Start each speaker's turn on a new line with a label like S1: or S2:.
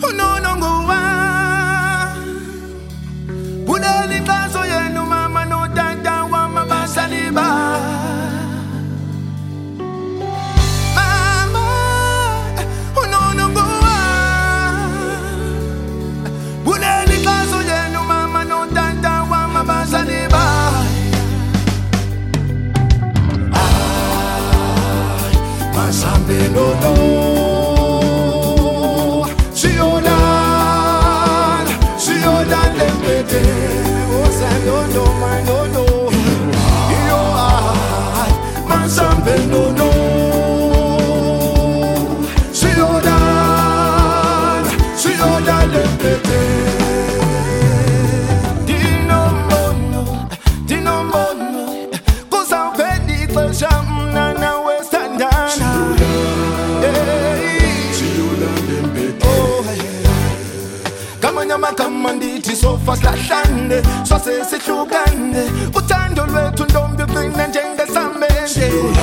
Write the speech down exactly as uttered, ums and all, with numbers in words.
S1: unonongowa kuleli xaso yenu mama notata wama basaliba mama unonongowa kuleli xaso yenu mama notata wama basaliba ay masambe no no no no my no no you are my something no no see you down see you down the pete dino mono dino mono cause I'm ready for some na na western dana see you down the pete come on yama come on it is so fast like thunder so say sit you gande utando lwetu ndombi kwina njenge sambende